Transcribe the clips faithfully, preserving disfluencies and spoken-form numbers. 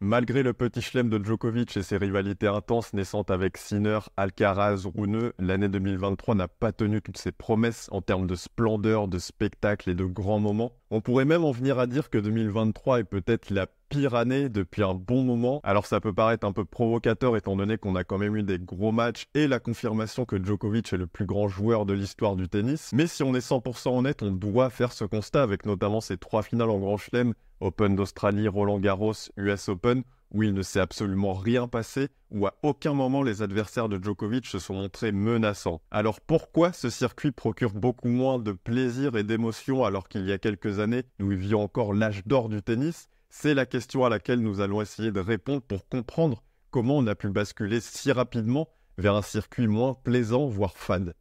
Malgré le petit chelem de Djokovic et ses rivalités intenses naissantes avec Sinner, Alcaraz, Rune, l'année deux mille vingt-trois n'a pas tenu toutes ses promesses en termes de splendeur, de spectacle et de grands moments. On pourrait même en venir à dire que deux mille vingt-trois est peut-être la pire année depuis un bon moment. Alors ça peut paraître un peu provocateur étant donné qu'on a quand même eu des gros matchs et la confirmation que Djokovic est le plus grand joueur de l'histoire du tennis. Mais si on est cent pour cent honnête, on doit faire ce constat avec notamment ces trois finales en Grand Chelem, Open d'Australie, Roland Garros, U S Open, où il ne s'est absolument rien passé, où à aucun moment les adversaires de Djokovic se sont montrés menaçants. Alors pourquoi ce circuit procure beaucoup moins de plaisir et d'émotion alors qu'il y a quelques années, nous vivions encore l'âge d'or du tennis? C'est la question à laquelle nous allons essayer de répondre pour comprendre comment on a pu basculer si rapidement vers un circuit moins plaisant, voire fade.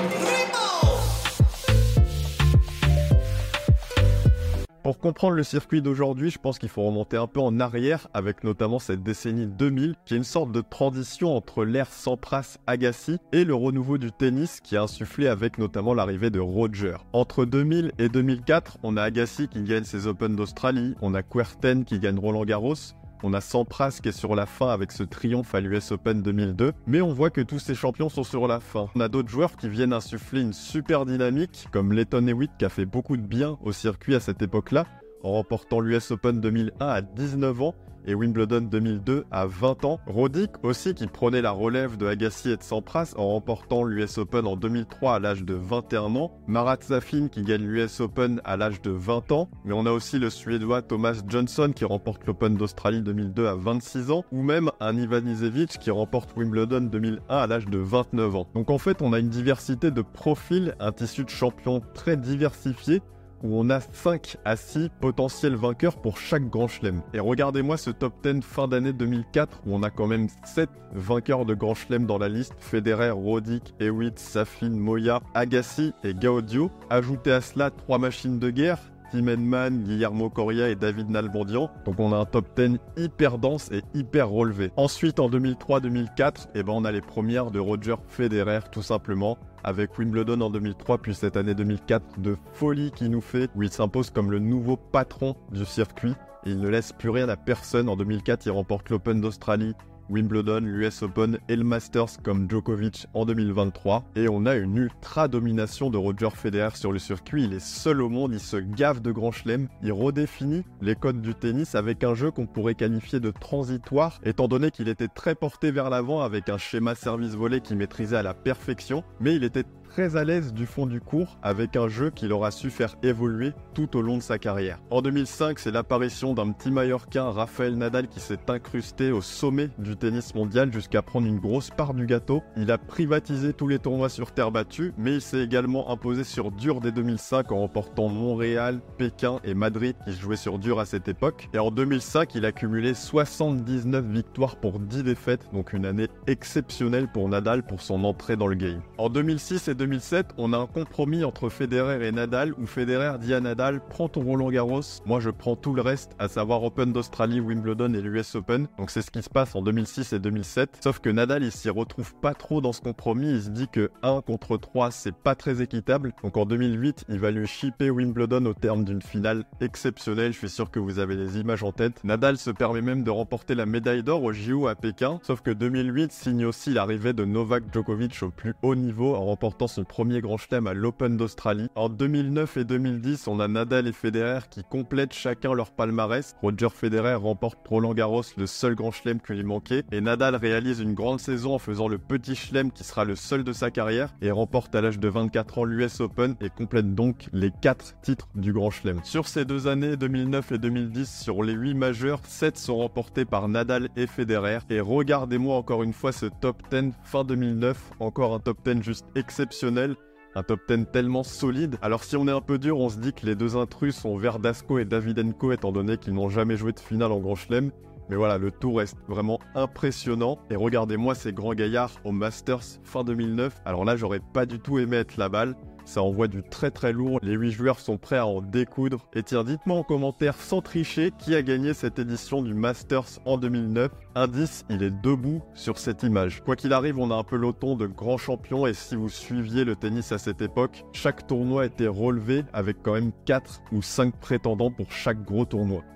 Pour comprendre le circuit d'aujourd'hui, je pense qu'il faut remonter un peu en arrière avec notamment cette décennie deux mille qui est une sorte de transition entre l'ère Sampras-Agassi et le renouveau du tennis qui a insufflé avec notamment l'arrivée de Roger. Entre deux mille et deux mille quatre, on a Agassi qui gagne ses Open d'Australie, on a Kuerten qui gagne Roland Garros, on a Sampras qui est sur la fin avec ce triomphe à l'U S Open deux mille deux, mais on voit que tous ces champions sont sur la fin. On a d'autres joueurs qui viennent insuffler une super dynamique, comme Lleyton Hewitt qui a fait beaucoup de bien au circuit à cette époque-là, en remportant l'U S Open deux mille un à dix-neuf ans et Wimbledon deux mille deux à vingt ans. Roddick aussi qui prenait la relève de Agassi et de Sampras en remportant l'U S Open en deux mille trois à l'âge de vingt et un ans. Marat Safin qui gagne l'U S Open à l'âge de vingt ans. Mais on a aussi le Suédois Thomas Johnson qui remporte l'Open d'Australie deux mille deux à vingt-six ans. Ou même un Ivan Isevich qui remporte Wimbledon deux mille un à l'âge de vingt-neuf ans. Donc en fait on a une diversité de profils, un tissu de champions très diversifié, où on a cinq à six potentiels vainqueurs pour chaque grand chelem. Et regardez-moi ce top dix fin d'année deux mille quatre, où on a quand même sept vainqueurs de grand chelem dans la liste, Federer, Roddick, Hewitt, Safin, Moya, Agassi et Gaudio. Ajoutez à cela trois machines de guerre, Tim Henman, Guillermo Coria et David Nalbandian. Donc on a un top dix hyper dense et hyper relevé. Ensuite en deux mille trois deux mille quatre, eh ben on a les premières de Roger Federer tout simplement, avec Wimbledon en deux mille trois, puis cette année deux mille quatre de folie qui nous fait, où il s'impose comme le nouveau patron du circuit. Et il ne laisse plus rien à personne. En deux mille quatre, il remporte l'Open d'Australie, Wimbledon, l'U S Open et le Masters comme Djokovic en deux mille vingt-trois. Et on a une ultra domination de Roger Federer sur le circuit. Il est seul au monde, il se gave de grand chelem. Il redéfinit les codes du tennis avec un jeu qu'on pourrait qualifier de transitoire, étant donné qu'il était très porté vers l'avant avec un schéma service-volée qu'il maîtrisait à la perfection. Mais il était très à l'aise du fond du court avec un jeu qu'il aura su faire évoluer tout au long de sa carrière. En deux mille cinq, c'est l'apparition d'un petit Mallorquin, Rafael Nadal, qui s'est incrusté au sommet du tennis mondial jusqu'à prendre une grosse part du gâteau. Il a privatisé tous les tournois sur terre battue, mais il s'est également imposé sur dur dès deux mille cinq en remportant Montréal, Pékin et Madrid qui se jouaient sur dur à cette époque. Et en deux mille cinq, il a cumulé soixante-dix-neuf victoires pour dix défaites, donc une année exceptionnelle pour Nadal pour son entrée dans le game. En deux mille six et deux mille sept, on a un compromis entre Federer et Nadal où Federer dit à Nadal « Prends ton Roland Garros, moi je prends tout le reste, à savoir Open d'Australie, Wimbledon et l'U S Open. » Donc c'est ce qui se passe en deux mille six et deux mille sept. Sauf que Nadal, il s'y retrouve pas trop dans ce compromis. Il se dit que un contre trois, c'est pas très équitable. Donc en deux mille huit, il va lui shipper Wimbledon au terme d'une finale exceptionnelle. Je suis sûr que vous avez les images en tête. Nadal se permet même de remporter la médaille d'or au J O à Pékin. Sauf que deux mille huit signe aussi l'arrivée de Novak Djokovic au plus haut niveau en remportant son premier grand chelem à l'Open d'Australie. En deux mille neuf et deux mille dix, on a Nadal et Federer qui complètent chacun leur palmarès. Roger Federer remporte Roland Garros, le seul grand chelem qui lui manquait, et Nadal réalise une grande saison en faisant le petit chelem qui sera le seul de sa carrière et remporte à l'âge de vingt-quatre ans l'U S Open et complète donc les quatre titres du grand chelem. Sur ces deux années, deux mille neuf et deux mille dix, sur les huit majeurs, sept sont remportés par Nadal et Federer. Et regardez-moi encore une fois ce top dix fin deux mille neuf, encore un top dix juste exceptionnel. Un top dix tellement solide. Alors si on est un peu dur, on se dit que les deux intrus sont Verdasco et Davydenko étant donné qu'ils n'ont jamais joué de finale en Grand Chelem. Mais voilà, le tour reste vraiment impressionnant. Et regardez-moi ces grands gaillards au Masters fin deux mille neuf. Alors là, j'aurais pas du tout aimé être la balle. Ça envoie du très très lourd, les huit joueurs sont prêts à en découdre. Et tiens, dites-moi en commentaire sans tricher qui a gagné cette édition du Masters en deux mille neuf. Indice, il est debout sur cette image. Quoi qu'il arrive, on a un peloton de grands champions et si vous suiviez le tennis à cette époque, chaque tournoi était relevé avec quand même quatre ou cinq prétendants pour chaque gros tournoi.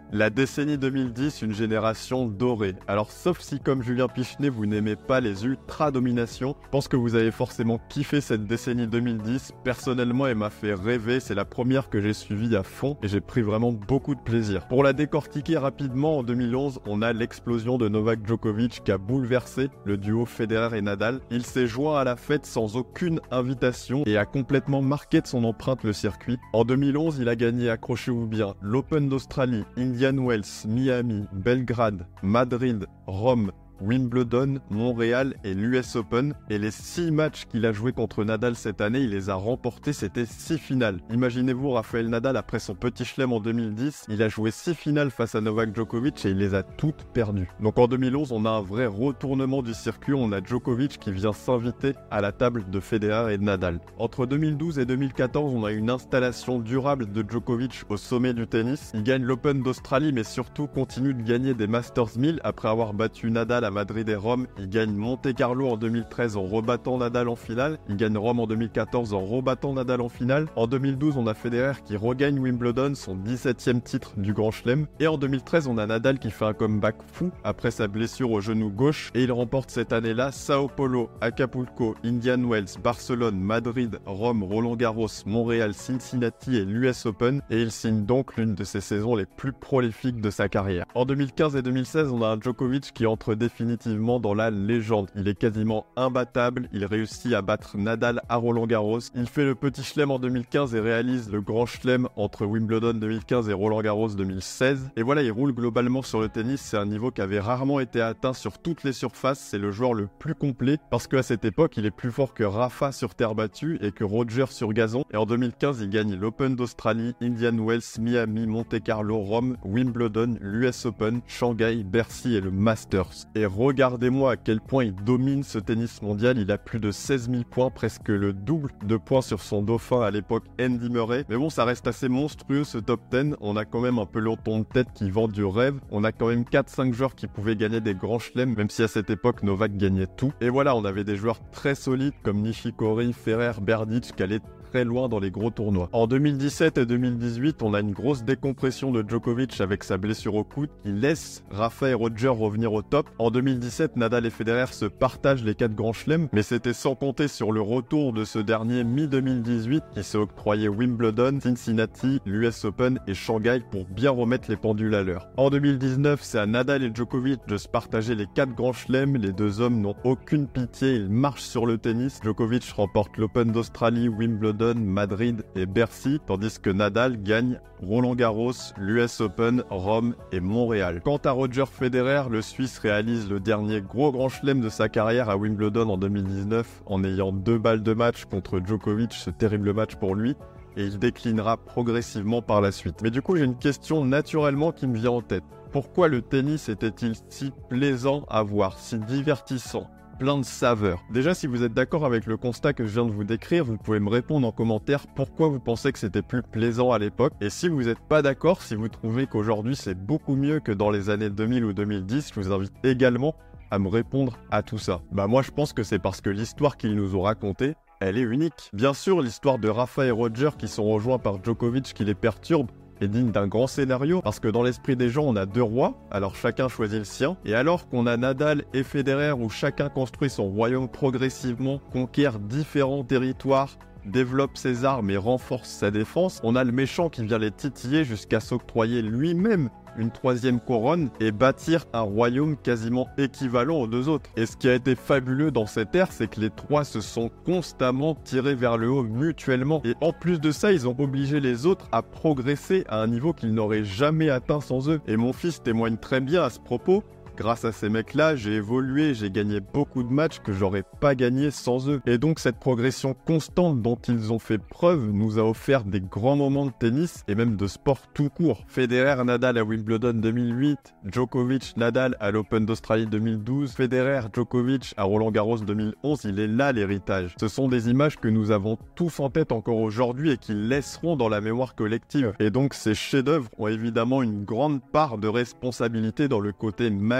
La décennie deux mille dix, une génération dorée. Alors sauf si comme Julien Pichenet vous n'aimez pas les ultra-dominations, je pense que vous avez forcément kiffé cette décennie deux mille dix. Personnellement elle m'a fait rêver, c'est la première que j'ai suivie à fond et j'ai pris vraiment beaucoup de plaisir. Pour la décortiquer rapidement, en deux mille onze, on a l'explosion de Novak Djokovic qui a bouleversé le duo Federer et Nadal. Il s'est joint à la fête sans aucune invitation et a complètement marqué de son empreinte le circuit. En deux mille onze, il a gagné, accrochez-vous bien, l'Open d'Australie, Indian Wells, Miami, Belgrade, Madrid, Rome, Wimbledon, Montréal et l'U S Open. Et les six matchs qu'il a joués contre Nadal cette année, il les a remportés, c'était six finales. Imaginez-vous Rafael Nadal après son petit chelem en deux mille dix, il a joué six finales face à Novak Djokovic et il les a toutes perdues. Donc en deux mille onze, on a un vrai retournement du circuit, on a Djokovic qui vient s'inviter à la table de Federer et de Nadal. Entre deux mille douze et deux mille quatorze, on a une installation durable de Djokovic au sommet du tennis. Il gagne l'Open d'Australie mais surtout continue de gagner des Masters mille après avoir battu Nadal à Madrid et Rome. Il gagne Monte-Carlo en deux mille treize en rebattant Nadal en finale. Il gagne Rome en deux mille quatorze en rebattant Nadal en finale. En deux mille douze, on a Federer qui regagne Wimbledon, son dix-septième titre du Grand Chelem. Et en deux mille treize, on a Nadal qui fait un comeback fou après sa blessure au genou gauche. Et il remporte cette année-là Sao Paulo, Acapulco, Indian Wells, Barcelone, Madrid, Rome, Roland-Garros, Montréal, Cincinnati et l'U S Open. Et il signe donc l'une de ses saisons les plus prolifiques de sa carrière. En deux mille quinze et deux mille seize, on a un Djokovic qui entre définitivement dans la légende. Il est quasiment imbattable, il réussit à battre Nadal à Roland-Garros. Il fait le petit chelem en deux mille quinze et réalise le grand chelem entre Wimbledon deux mille quinze et Roland-Garros deux mille seize. Et voilà, il roule globalement sur le tennis, c'est un niveau qui avait rarement été atteint sur toutes les surfaces, c'est le joueur le plus complet parce qu'à cette époque, il est plus fort que Rafa sur terre battue et que Roger sur gazon. Et en deux mille quinze, il gagne l'Open d'Australie, Indian Wells, Miami, Monte-Carlo, Rome, Wimbledon, l'U S Open, Shanghai, Bercy et le Masters. Et regardez-moi à quel point il domine ce tennis mondial, il a plus de seize mille points, presque le double de points sur son dauphin à l'époque Andy Murray. Mais bon, ça reste assez monstrueux ce top dix, on a quand même un peloton de tête qui vend du rêve, on a quand même quatre cinq joueurs qui pouvaient gagner des grands chelems, même si à cette époque Novak gagnait tout. Et voilà, on avait des joueurs très solides comme Nishikori, Ferrer, Berdych qui allaient très loin dans les gros tournois. En deux mille dix-sept et deux mille dix-huit, on a une grosse décompression de Djokovic avec sa blessure au coude qui laisse Rafa et Roger revenir au top. En deux mille dix-sept, Nadal et Federer se partagent les quatre grands chelems, mais c'était sans compter sur le retour de ce dernier mi deux mille dix-huit qui s'est octroyé Wimbledon, Cincinnati, l'U S Open et Shanghai pour bien remettre les pendules à l'heure. En deux mille dix-neuf, c'est à Nadal et Djokovic de se partager les quatre grands chelems. Les deux hommes n'ont aucune pitié, ils marchent sur le tennis. Djokovic remporte l'Open d'Australie, Wimbledon, Madrid et Bercy, tandis que Nadal gagne Roland-Garros, l'U S Open, Rome et Montréal. Quant à Roger Federer, le Suisse réalise le dernier gros grand chelem de sa carrière à Wimbledon en deux mille dix-neuf en ayant deux balles de match contre Djokovic, ce terrible match pour lui, et il déclinera progressivement par la suite. Mais du coup, j'ai une question naturellement qui me vient en tête. Pourquoi le tennis était-il si plaisant à voir, si divertissant ? Plein de saveurs. Déjà, si vous êtes d'accord avec le constat que je viens de vous décrire, vous pouvez me répondre en commentaire pourquoi vous pensez que c'était plus plaisant à l'époque. Et si vous n'êtes pas d'accord, si vous trouvez qu'aujourd'hui c'est beaucoup mieux que dans les années deux mille ou deux mille dix, je vous invite également à me répondre à tout ça. Bah moi je pense que c'est parce que l'histoire qu'ils nous ont racontée, elle est unique. Bien sûr, l'histoire de Rafa et Roger qui sont rejoints par Djokovic qui les perturbe, est digne d'un grand scénario, parce que dans l'esprit des gens, on a deux rois, alors chacun choisit le sien, et alors qu'on a Nadal et Federer où chacun construit son royaume progressivement, conquiert différents territoires, développe ses armes et renforce sa défense, on a le méchant qui vient les titiller jusqu'à s'octroyer lui-même une troisième couronne et bâtir un royaume quasiment équivalent aux deux autres. Et ce qui a été fabuleux dans cette ère, c'est que les trois se sont constamment tirés vers le haut mutuellement. Et en plus de ça, ils ont obligé les autres à progresser à un niveau qu'ils n'auraient jamais atteint sans eux. Et mon fils témoigne très bien à ce propos. Grâce à ces mecs-là, j'ai évolué, j'ai gagné beaucoup de matchs que j'aurais pas gagné sans eux. Et donc cette progression constante dont ils ont fait preuve nous a offert des grands moments de tennis et même de sport tout court. Federer, Nadal à Wimbledon deux mille huit, Djokovic, Nadal à l'Open d'Australie deux mille douze, Federer, Djokovic à Roland-Garros deux mille onze, il est là l'héritage. Ce sont des images que nous avons tous en tête encore aujourd'hui et qui laisseront dans la mémoire collective. Et donc ces chefs-d'œuvre ont évidemment une grande part de responsabilité dans le côté magique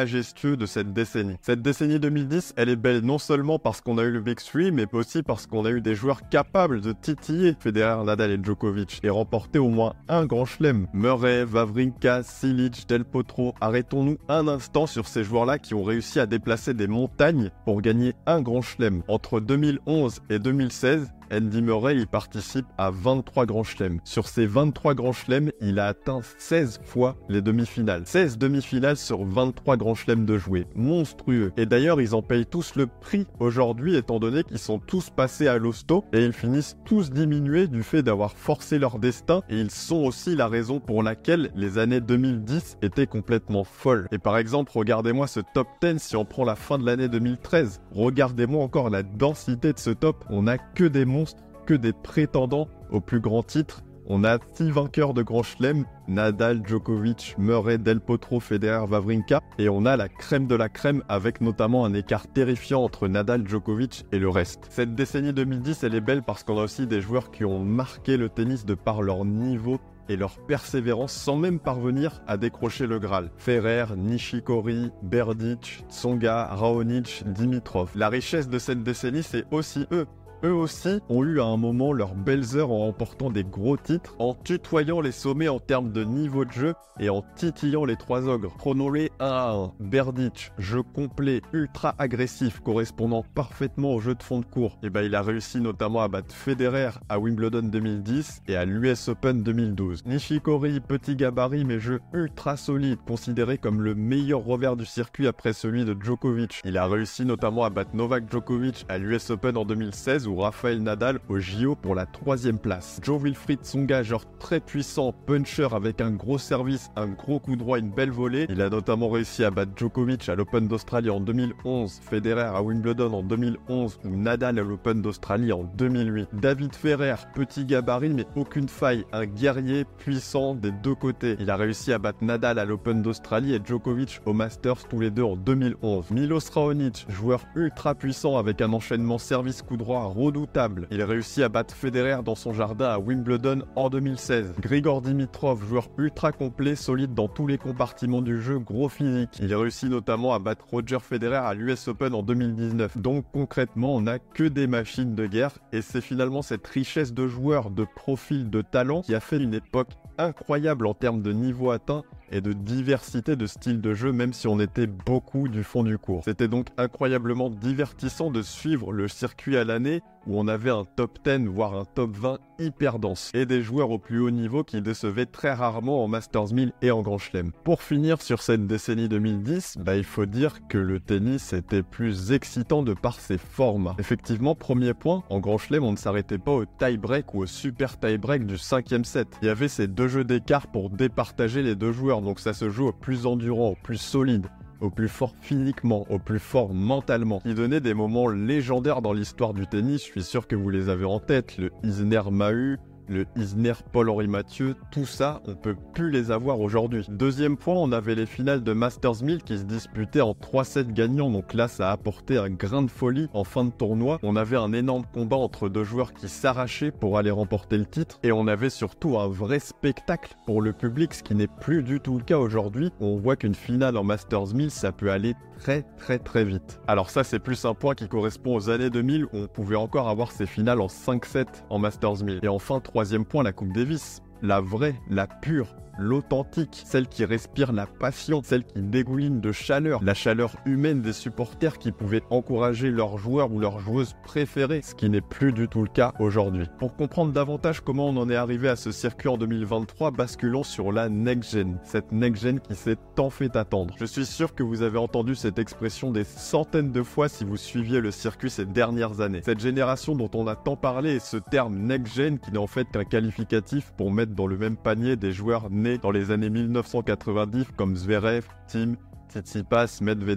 majestueux de cette décennie. Cette décennie deux mille dix, elle est belle non seulement parce qu'on a eu le Big Three, mais aussi parce qu'on a eu des joueurs capables de titiller Federer, Nadal et Djokovic et remporter au moins un grand chelem. Murray, Wawrinka, Cilic, Del Potro. Arrêtons-nous un instant sur ces joueurs-là qui ont réussi à déplacer des montagnes pour gagner un grand chelem. Entre deux mille onze et deux mille seize, Andy Murray y participe à vingt-trois grands chelems. Sur ces vingt-trois grands chelems, il a atteint seize fois les demi-finales. seize demi-finales sur vingt-trois grands chelems de jouer. Monstrueux. Et d'ailleurs, ils en payent tous le prix aujourd'hui, étant donné qu'ils sont tous passés à l'hosto et ils finissent tous diminués du fait d'avoir forcé leur destin. Et ils sont aussi la raison pour laquelle les années deux mille dix étaient complètement folles. Et par exemple, regardez-moi ce top dix si on prend la fin de l'année deux mille treize. Regardez-moi encore la densité de ce top. On n'a que des monstres, que des prétendants au plus grand titre. On a six vainqueurs de Grand Chelem, Nadal, Djokovic, Murray, Del Potro, Federer, Wawrinka, et on a la crème de la crème avec notamment un écart terrifiant entre Nadal, Djokovic et le reste. Cette décennie deux mille dix, elle est belle parce qu'on a aussi des joueurs qui ont marqué le tennis de par leur niveau et leur persévérance sans même parvenir à décrocher le Graal. Ferrer, Nishikori, Berdych, Tsonga, Raonic, Dimitrov. La richesse de cette décennie, c'est aussi eux. Eux aussi ont eu à un moment leurs belles heures en remportant des gros titres, en tutoyant les sommets en termes de niveau de jeu et en titillant les trois ogres. Prenons-les un à un. Berdych, jeu complet, ultra agressif, correspondant parfaitement au jeu de fond de cours. Et ben il a réussi notamment à battre Federer à Wimbledon deux mille dix et à l'U S Open deux mille douze. Nishikori, petit gabarit mais jeu ultra solide, considéré comme le meilleur revers du circuit après celui de Djokovic. Il a réussi notamment à battre Novak Djokovic à l'U S Open en deux mille seize ou Rafael Nadal au J O pour la troisième place. Jo-Wilfried Tsonga, genre très puissant, puncher avec un gros service, un gros coup droit, une belle volée. Il a notamment réussi à battre Djokovic à l'Open d'Australie en deux mille onze, Federer à Wimbledon en deux mille onze ou Nadal à l'Open d'Australie en deux mille huit. David Ferrer, petit gabarit mais aucune faille, un guerrier puissant des deux côtés. Il a réussi à battre Nadal à l'Open d'Australie et Djokovic au Masters tous les deux en deux mille onze. Milos Raonic, joueur ultra puissant avec un enchaînement service-coup droit redoutable. Il a réussi à battre Federer dans son jardin à Wimbledon en deux mille seize. Grigor Dimitrov, joueur ultra complet, solide dans tous les compartiments du jeu, gros physique. Il a réussi notamment à battre Roger Federer à l'U S Open en deux mille dix-neuf. Donc concrètement, on n'a que des machines de guerre et c'est finalement cette richesse de joueurs, de profils, de talents qui a fait une époque incroyable en termes de niveau atteint et de diversité de styles de jeu, même si on était beaucoup du fond du cours. C'était donc incroyablement divertissant de suivre le circuit à l'année où on avait un top dix, voire un top vingt hyper dense, et des joueurs au plus haut niveau qui décevaient très rarement en Masters mille et en Grand Chelem. Pour finir sur cette décennie deux mille dix, bah il faut dire que le tennis était plus excitant de par ses formats. Effectivement, premier point, en Grand Chelem, on ne s'arrêtait pas au tie-break ou au super tie-break du cinquième set. Il y avait ces deux jeux d'écart pour départager les deux joueurs, donc ça se joue au plus endurant, au plus solide, au plus fort physiquement, au plus fort mentalement, qui donnait des moments légendaires dans l'histoire du tennis. Je suis sûr que vous les avez en tête, le Isner-Mahut, le Isner Paul-Henri Mathieu, tout ça, on peut plus les avoir aujourd'hui. Deuxième point, on avait les finales de Masters mille qui se disputaient en trois sets gagnants, donc là ça a apporté un grain de folie en fin de tournoi. On avait un énorme combat entre deux joueurs qui s'arrachaient pour aller remporter le titre, et on avait surtout un vrai spectacle pour le public, ce qui n'est plus du tout le cas aujourd'hui. On voit qu'une finale en Masters mille, ça peut aller très très très vite. Alors ça c'est plus un point qui correspond aux années deux mille où on pouvait encore avoir ces finales en cinq sets en Masters mille. Et enfin, troisième point, la Coupe Davis. La vraie, la pure, l'authentique, celle qui respire la passion, celle qui dégouline de chaleur, la chaleur humaine des supporters qui pouvaient encourager leurs joueurs ou leurs joueuses préférées, ce qui n'est plus du tout le cas aujourd'hui. Pour comprendre davantage comment on en est arrivé à ce circuit en deux mille vingt-trois, basculons sur la next-gen, cette next-gen qui s'est tant fait attendre. Je suis sûr que vous avez entendu cette expression des centaines de fois si vous suiviez le circuit ces dernières années. Cette génération dont on a tant parlé et ce terme next-gen qui n'est en fait qu'un qualificatif pour mettre dans le même panier des joueurs nés dans les années mille neuf cent quatre-vingt-dix comme Zverev, Thiem, Tsitsipas, Medvedev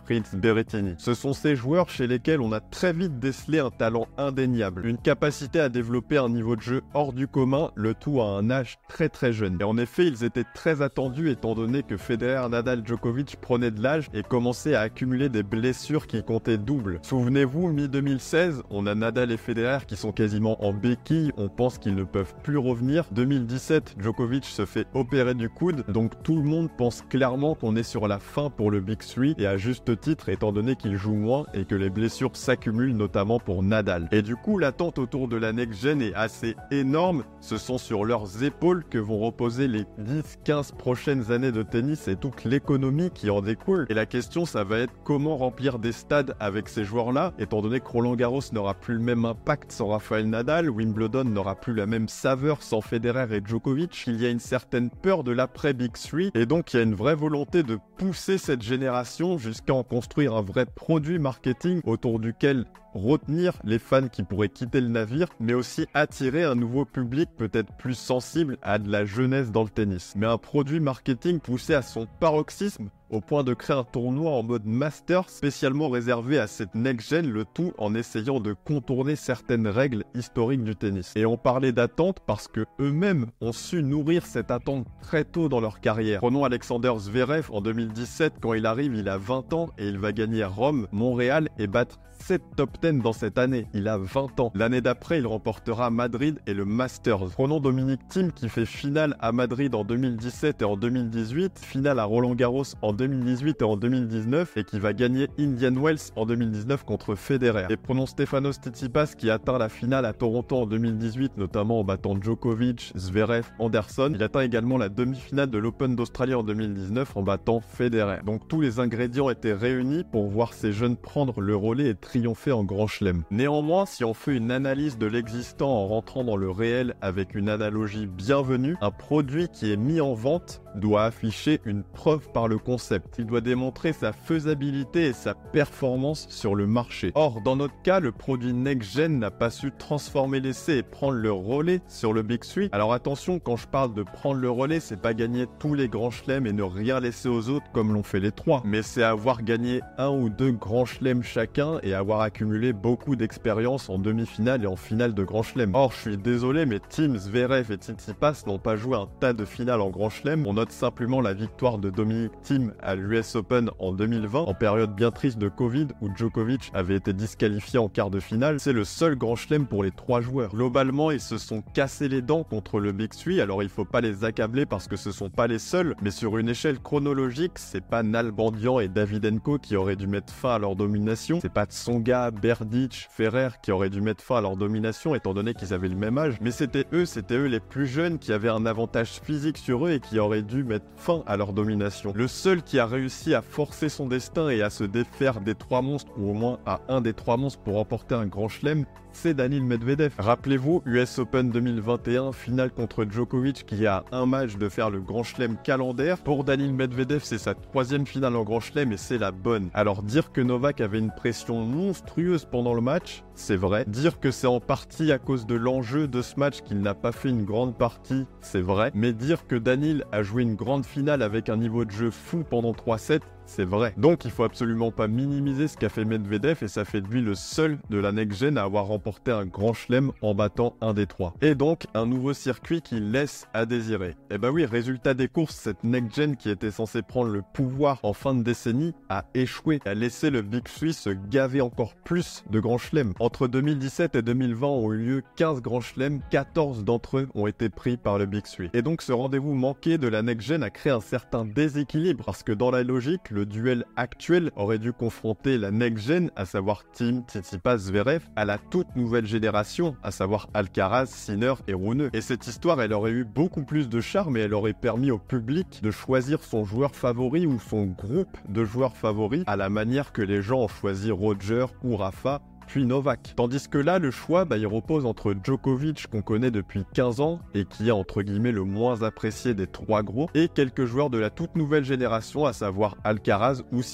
Fritz Berrettini. Ce sont ces joueurs chez lesquels on a très vite décelé un talent indéniable, une capacité à développer un niveau de jeu hors du commun, le tout à un âge très très jeune. Et en effet, ils étaient très attendus étant donné que Federer, Nadal, Djokovic prenaient de l'âge et commençaient à accumuler des blessures qui comptaient double. Souvenez-vous, mi deux mille seize, on a Nadal et Federer qui sont quasiment en béquille, on pense qu'ils ne peuvent plus revenir. deux mille dix-sept, Djokovic se fait opérer du coude, donc tout le monde pense clairement qu'on est sur la fin pour le Big Three, et à juste titre étant donné qu'il joue moins et que les blessures s'accumulent notamment pour Nadal. Et du coup, l'attente autour de la next-gen est assez énorme, ce sont sur leurs épaules que vont reposer les dix quinze prochaines années de tennis et toute l'économie qui en découle. Et la question, ça va être comment remplir des stades avec ces joueurs-là, étant donné que Roland Garros n'aura plus le même impact sans Rafael Nadal, Wimbledon n'aura plus la même saveur sans Federer et Djokovic, il y a une certaine peur de l'après Big Three, et donc il y a une vraie volonté de pousser cette génération jusqu'à en construire un vrai produit marketing autour duquel retenir les fans qui pourraient quitter le navire, mais aussi attirer un nouveau public peut-être plus sensible à de la jeunesse dans le tennis. Mais un produit marketing poussé à son paroxysme, au point de créer un tournoi en mode Masters spécialement réservé à cette next-gen, le tout en essayant de contourner certaines règles historiques du tennis. Et on parlait d'attente parce que eux-mêmes ont su nourrir cette attente très tôt dans leur carrière. Prenons Alexander Zverev en deux mille dix-sept, quand il arrive, il a vingt ans et il va gagner Rome, Montréal et battre sept top dix dans cette année. Il a vingt ans. L'année d'après, il remportera Madrid et le Masters. Prenons Dominic Thiem qui fait finale à Madrid en deux mille dix-sept et en deux mille dix-huit, finale à Roland Garros en deux mille dix-huit et en deux mille dix-neuf, et qui va gagner Indian Wells en deux mille dix-neuf contre Federer. Et prenons Stefanos Tsitsipas qui atteint la finale à Toronto en deux mille dix-huit, notamment en battant Djokovic, Zverev, Anderson. Il atteint également la demi-finale de l'Open d'Australie en deux mille dix-neuf en battant Federer. Donc tous les ingrédients étaient réunis pour voir ces jeunes prendre le relais et triompher en Grand Chelem. Néanmoins, si on fait une analyse de l'existant en rentrant dans le réel avec une analogie bienvenue, un produit qui est mis en vente doit afficher une preuve par le concept. Il doit démontrer sa faisabilité et sa performance sur le marché. Or, dans notre cas, le produit next-gen n'a pas su transformer l'essai et prendre le relais sur le Big Three. Alors attention, quand je parle de prendre le relais, c'est pas gagner tous les grands chelems et ne rien laisser aux autres comme l'ont fait les trois, mais c'est avoir gagné un ou deux grands chelems chacun et avoir accumulé beaucoup d'expérience en demi-finale et en finale de grand chelem. Or, je suis désolé, mais Thiem, Zverev et Tsitsipas n'ont pas joué un tas de finales en grand chelem. On note simplement la victoire de Dominic Thiem à l'U S Open en deux mille vingt, en période bien triste de Covid, où Djokovic avait été disqualifié en quart de finale. C'est le seul grand chelem pour les trois joueurs. Globalement, ils se sont cassés les dents contre le Big Three, alors il faut pas les accabler parce que ce sont pas les seuls, mais sur une échelle chronologique, c'est pas Nalbandian et Davydenko qui auraient dû mettre fin à leur domination, c'est pas Tsonga, Berdych, Ferrer qui auraient dû mettre fin à leur domination étant donné qu'ils avaient le même âge, mais c'était eux, c'était eux les plus jeunes qui avaient un avantage physique sur eux et qui auraient dû mettre fin à leur domination. Le seul qui a réussi à forcer son destin et à se défaire des trois monstres, ou au moins à un des trois monstres pour remporter un grand chelem, c'est Daniil Medvedev. Rappelez-vous, U S Open deux mille vingt et un, finale contre Djokovic qui a un match de faire le grand chelem calendaire. Pour Daniil Medvedev, c'est sa troisième finale en grand chelem et c'est la bonne. Alors dire que Novak avait une pression monstrueuse pendant le match, c'est vrai. Dire que c'est en partie à cause de l'enjeu de ce match qu'il n'a pas fait une grande partie, c'est vrai. Mais dire que Daniil a joué une grande finale avec un niveau de jeu fou pendant trois sets, c'est vrai. Donc il faut absolument pas minimiser ce qu'a fait Medvedev et ça fait de lui le seul de la next-gen à avoir remporté un grand chelem en battant un des trois. Et donc un nouveau circuit qui laisse à désirer. Et bah oui, résultat des courses, cette next-gen qui était censée prendre le pouvoir en fin de décennie a échoué, a laissé le Big Three se gaver encore plus de grands chelems. Entre deux mille dix-sept et deux mille vingt ont eu lieu quinze grands chelems, quatorze d'entre eux ont été pris par le Big Three. Et donc ce rendez-vous manqué de la next-gen a créé un certain déséquilibre parce que dans la logique, le duel actuel aurait dû confronter la next-gen, à savoir Thiem, Tsitsipas, Zverev, à la toute nouvelle génération, à savoir Alcaraz, Sinner et Rune. Et cette histoire, elle aurait eu beaucoup plus de charme et elle aurait permis au public de choisir son joueur favori ou son groupe de joueurs favoris à la manière que les gens ont choisi Roger ou Rafa, puis Novak. Tandis que là, le choix, bah, il repose entre Djokovic, qu'on connaît depuis quinze ans, et qui est entre guillemets le moins apprécié des trois gros, et quelques joueurs de la toute nouvelle génération, à savoir Alcaraz ou Sinner.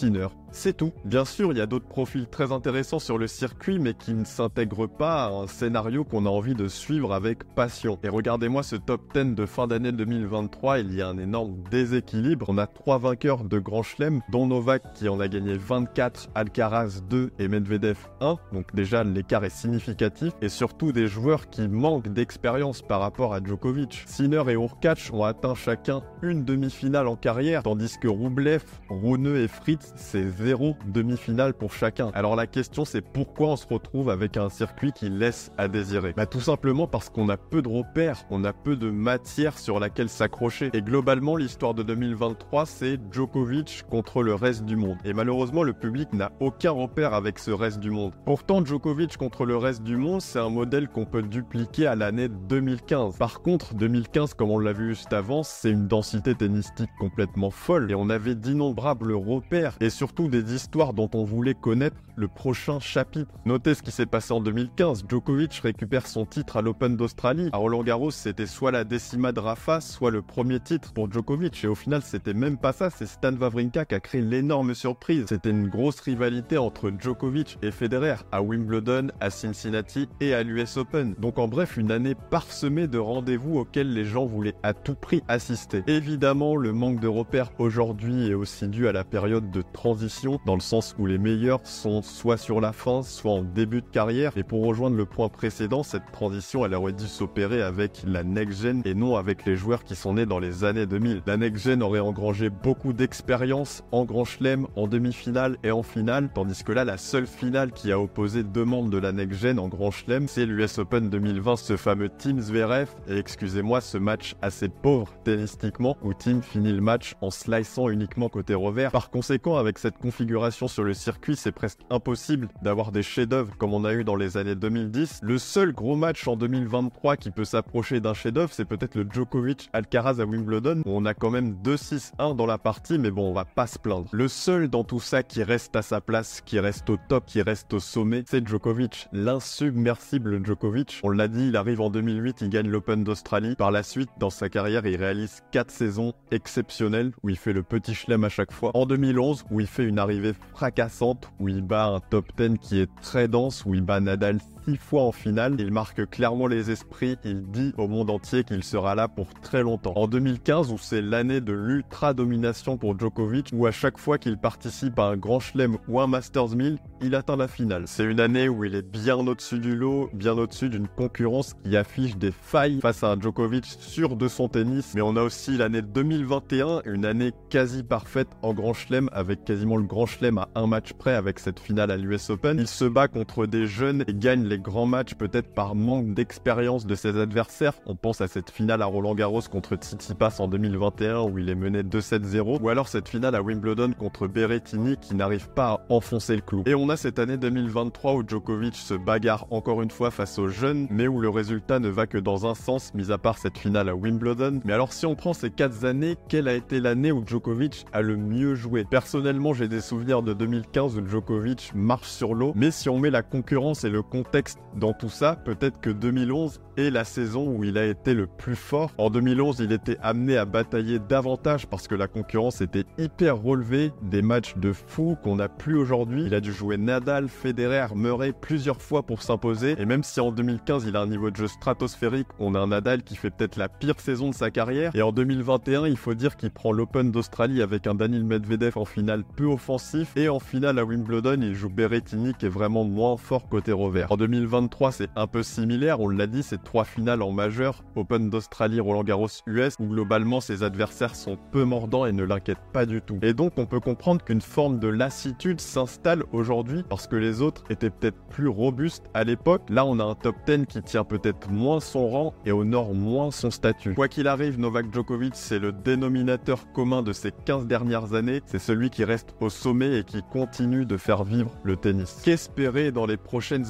C'est tout. Bien sûr, il y a d'autres profils très intéressants sur le circuit, mais qui ne s'intègrent pas à un scénario qu'on a envie de suivre avec passion. Et regardez-moi ce top dix de fin d'année deux mille vingt-trois, il y a un énorme déséquilibre. On a trois vainqueurs de Grand Chelem, dont Novak qui en a gagné vingt-quatre, Alcaraz deux et Medvedev un. Donc déjà, l'écart est significatif. Et surtout des joueurs qui manquent d'expérience par rapport à Djokovic. Sinner et Hurkacz ont atteint chacun une demi-finale en carrière, tandis que Rublev, Rune et Fritz, c'est zéro demi-finale pour chacun. Alors la question c'est pourquoi on se retrouve avec un circuit qui laisse à désirer? Bah tout simplement parce qu'on a peu de repères, on a peu de matière sur laquelle s'accrocher. Et globalement l'histoire de deux mille vingt-trois c'est Djokovic contre le reste du monde. Et malheureusement le public n'a aucun repère avec ce reste du monde. Pourtant Djokovic contre le reste du monde c'est un modèle qu'on peut dupliquer à l'année deux mille quinze. Par contre deux mille quinze comme on l'a vu juste avant c'est une densité tennistique complètement folle et on avait d'innombrables repères et surtout des histoires dont on voulait connaître le prochain chapitre. Notez ce qui s'est passé en deux mille quinze. Djokovic récupère son titre à l'Open d'Australie. À Roland Garros, c'était soit la décima de Rafa, soit le premier titre pour Djokovic. Et au final, c'était même pas ça. C'est Stan Wawrinka qui a créé l'énorme surprise. C'était une grosse rivalité entre Djokovic et Federer à Wimbledon, à Cincinnati et à l'U S Open. Donc en bref, une année parsemée de rendez-vous auxquels les gens voulaient à tout prix assister. Évidemment, le manque de repères aujourd'hui est aussi dû à la période de transition, dans le sens où les meilleurs sont soit sur la fin, soit en début de carrière. Et pour rejoindre le point précédent, cette transition, elle aurait dû s'opérer avec la next-gen et non avec les joueurs qui sont nés dans les années deux mille. La next-gen aurait engrangé beaucoup d'expérience en Grand Chelem, en demi-finale et en finale, tandis que là, la seule finale qui a opposé deux membres de la next-gen en Grand Chelem, c'est l'U S Open deux mille vingt, ce fameux Team Zverev, et excusez-moi, ce match assez pauvre tennistiquement, où Team finit le match en sliçant uniquement côté revers. Par conséquent, avec cette configuration sur le circuit, c'est presque impossible d'avoir des chefs-d'œuvre comme on a eu dans les années deux mille dix. Le seul gros match en deux mille vingt-trois qui peut s'approcher d'un chef-d'œuvre, c'est peut-être le Djokovic-Alcaraz à Wimbledon, où on a quand même deux six un dans la partie, mais bon, on va pas se plaindre. Le seul dans tout ça qui reste à sa place, qui reste au top, qui reste au sommet, c'est Djokovic, l'insubmersible Djokovic. On l'a dit, il arrive en deux mille huit, il gagne l'Open d'Australie. Par la suite, dans sa carrière, il réalise quatre saisons exceptionnelles, où il fait le petit chelem à chaque fois. En deux mille onze, où il fait une arrivée fracassante, où il bat un top dix qui est très dense, où il bat Nadal six fois en finale. Il marque clairement les esprits, il dit au monde entier qu'il sera là pour très longtemps. En deux mille quinze, où c'est l'année de l'ultra-domination pour Djokovic, où à chaque fois qu'il participe à un Grand Chelem ou un Masters mille, il atteint la finale. C'est une année où il est bien au-dessus du lot, bien au-dessus d'une concurrence qui affiche des failles face à un Djokovic sûr de son tennis. Mais on a aussi l'année deux mille vingt et un, une année quasi parfaite en Grand Chelem, avec quasiment le Grand Chelem à un match près avec cette finale à l'U S Open. Il se bat contre des jeunes et gagne les grands matchs peut-être par manque d'expérience de ses adversaires. On pense à cette finale à Roland Garros contre Tsitsipas en deux mille vingt et un où il est mené deux sept zéro, ou alors cette finale à Wimbledon contre Berrettini qui n'arrive pas à enfoncer le clou. Et on a cette année deux mille vingt-trois où Djokovic se bagarre encore une fois face aux jeunes, mais où le résultat ne va que dans un sens, mis à part cette finale à Wimbledon. Mais alors si on prend ces quatre années, quelle a été l'année où Djokovic a le mieux joué? Personnellement, j'ai des souvenirs de deux mille quinze où Djokovic marche sur l'eau, mais si on met la concurrence et le contexte dans tout ça, peut-être que deux mille onze est la saison où il a été le plus fort. En deux mille onze, il était amené à batailler davantage parce que la concurrence était hyper relevée, des matchs de fou qu'on n'a plus aujourd'hui. Il a dû jouer Nadal, Federer, Murray plusieurs fois pour s'imposer, et même si en deux mille quinze il a un niveau de jeu stratosphérique, on a un Nadal qui fait peut-être la pire saison de sa carrière, et en deux mille vingt et un, il faut dire qu'il prend l'Open d'Australie avec un Daniil Medvedev en finale peu offensif, et en finale à Wimbledon, il joue Berrettini qui est vraiment moins fort côté revers. En deux mille vingt-trois, c'est un peu similaire, on l'a dit, c'est trois finales en majeur, Open d'Australie, Roland Garros U S, où globalement ses adversaires sont peu mordants et ne l'inquiètent pas du tout. Et donc on peut comprendre qu'une forme de lassitude s'installe aujourd'hui parce que les autres étaient peut-être plus robustes à l'époque. Là on a un top dix qui tient peut-être moins son rang et honore moins son statut. Quoi qu'il arrive, Novak Djokovic c'est le dénominateur commun de ces quinze dernières années, c'est celui qui reste au sommet et qui continue de faire vivre le tennis. Qu'espérer dans les prochaines années pour un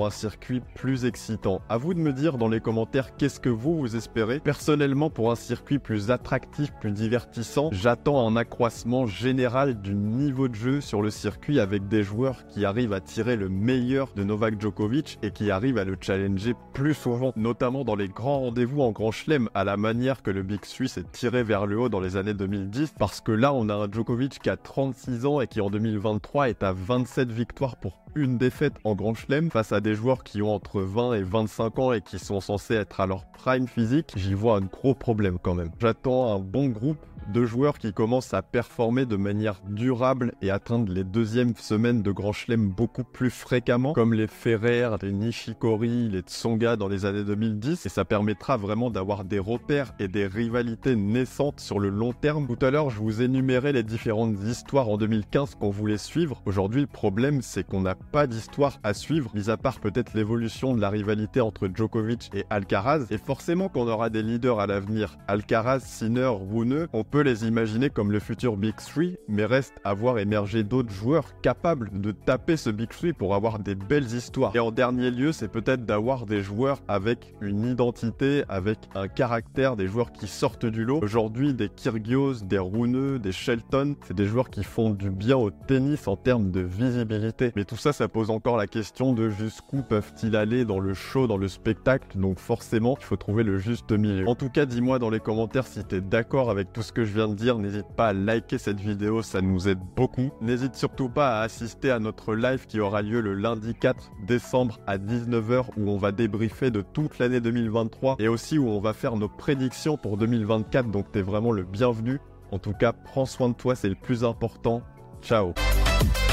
un circuit plus excitant. À vous de me dire dans les commentaires qu'est-ce que vous, vous espérez. Personnellement, pour un circuit plus attractif, plus divertissant, j'attends un accroissement général du niveau de jeu sur le circuit avec des joueurs qui arrivent à tirer le meilleur de Novak Djokovic et qui arrivent à le challenger plus souvent, notamment dans les grands rendez-vous en Grand Chelem, à la manière que le Big Three s'est tiré vers le haut dans les années deux mille dix, parce que là, on a un Djokovic qui a trente-six ans et qui en deux mille vingt-trois est à vingt-sept victoires pour une défaite en Grand Chelem face à des joueurs qui ont entre vingt et vingt-cinq ans et qui sont censés être à leur prime physique. J'y vois un gros problème quand même. J'attends un bon groupe de joueurs qui commencent à performer de manière durable et atteindre les deuxièmes semaines de Grand Chelem beaucoup plus fréquemment, comme les Ferrer, les Nishikori, les Tsonga dans les années deux mille dix, et ça permettra vraiment d'avoir des repères et des rivalités naissantes sur le long terme. Tout à l'heure, je vous énumérais les différentes histoires en deux mille quinze qu'on voulait suivre. Aujourd'hui, le problème, c'est qu'on n'a pas d'histoire à suivre, mis à part peut-être l'évolution de la rivalité entre Djokovic et Alcaraz, et forcément qu'on aura des leaders à l'avenir. Alcaraz, Sinner, Rune, on peut les imaginer comme le futur Big Three, mais reste à voir émerger d'autres joueurs capables de taper ce Big Three pour avoir des belles histoires. Et en dernier lieu, c'est peut-être d'avoir des joueurs avec une identité, avec un caractère, des joueurs qui sortent du lot. Aujourd'hui, des Kyrgios, des Rune, des Shelton, c'est des joueurs qui font du bien au tennis en termes de visibilité. Mais tout ça, ça pose encore la question de jusqu'où peuvent-ils aller dans le show, dans le spectacle, donc forcément, il faut trouver le juste milieu. En tout cas, dis-moi dans les commentaires si t'es d'accord avec tout ce que je viens de dire, n'hésite pas à liker cette vidéo, ça nous aide beaucoup. N'hésite surtout pas à assister à notre live qui aura lieu le lundi quatre décembre à dix-neuf heures où on va débriefer de toute l'année deux mille vingt-trois et aussi où on va faire nos prédictions pour deux mille vingt-quatre, donc t'es vraiment le bienvenu. En tout cas, prends soin de toi, c'est le plus important. Ciao.